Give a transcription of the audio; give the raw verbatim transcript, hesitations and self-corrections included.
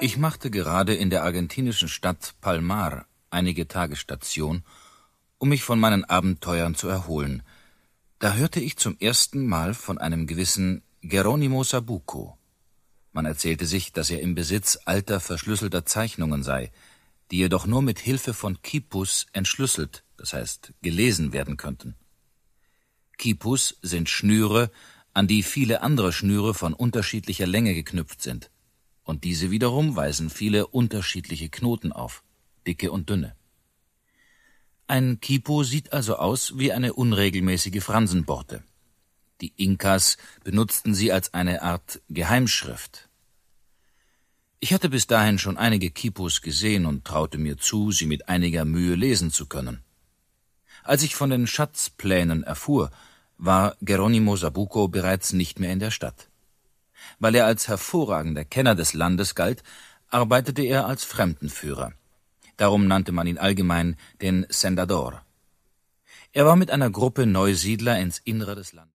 Ich machte gerade in der argentinischen Stadt Palmar einige Tage Station, um mich von meinen Abenteuern zu erholen. Da hörte ich zum ersten Mal von einem gewissen Geronimo Sabuco. Man erzählte sich, dass er im Besitz alter verschlüsselter Zeichnungen sei, die jedoch nur mit Hilfe von Quipus entschlüsselt, das heißt gelesen werden könnten. Quipus sind Schnüre, an die viele andere Schnüre von unterschiedlicher Länge geknüpft sind. Und diese wiederum weisen viele unterschiedliche Knoten auf, dicke und dünne. Ein Quipu sieht also aus wie eine unregelmäßige Fransenborte. Die Inkas benutzten sie als eine Art Geheimschrift. Ich hatte bis dahin schon einige Quipus gesehen und traute mir zu, sie mit einiger Mühe lesen zu können. Als ich von den Schatzplänen erfuhr, war Geronimo Sabuco bereits nicht mehr in der Stadt. Weil er als hervorragender Kenner des Landes galt, arbeitete er als Fremdenführer. Darum nannte man ihn allgemein den Sendador. Er war mit einer Gruppe Neusiedler ins Innere des Landes